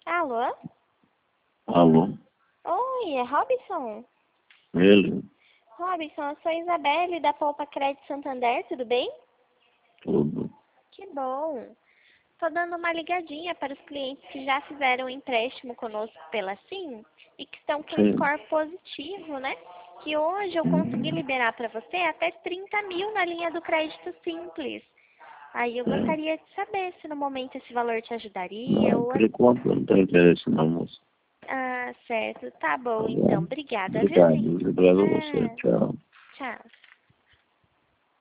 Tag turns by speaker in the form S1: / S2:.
S1: Alô?
S2: Alô?
S1: Oi, é Robson?
S2: Ele?
S1: Robson, eu sou a Isabelle da Poupa Crédito Santander, tudo bem?
S2: Tudo.
S1: Que bom. Tô dando uma ligadinha para os clientes que já fizeram um empréstimo conosco pela SIM e que estão com
S2: Sim.
S1: score positivo, né? Que hoje eu consegui liberar para você até 30 mil na linha do crédito simples. Aí eu
S2: Sim.
S1: gostaria de saber se no momento esse valor te ajudaria
S2: Não,
S1: ou...
S2: por enquanto eu não tenho interesse não, moço.
S1: Ah, certo. Tá
S2: Tá
S1: bom, então.
S2: bom?
S1: Obrigada, viu,
S2: Obrigado.
S1: gente?
S2: Obrigado a você. Tchau.
S1: Tchau.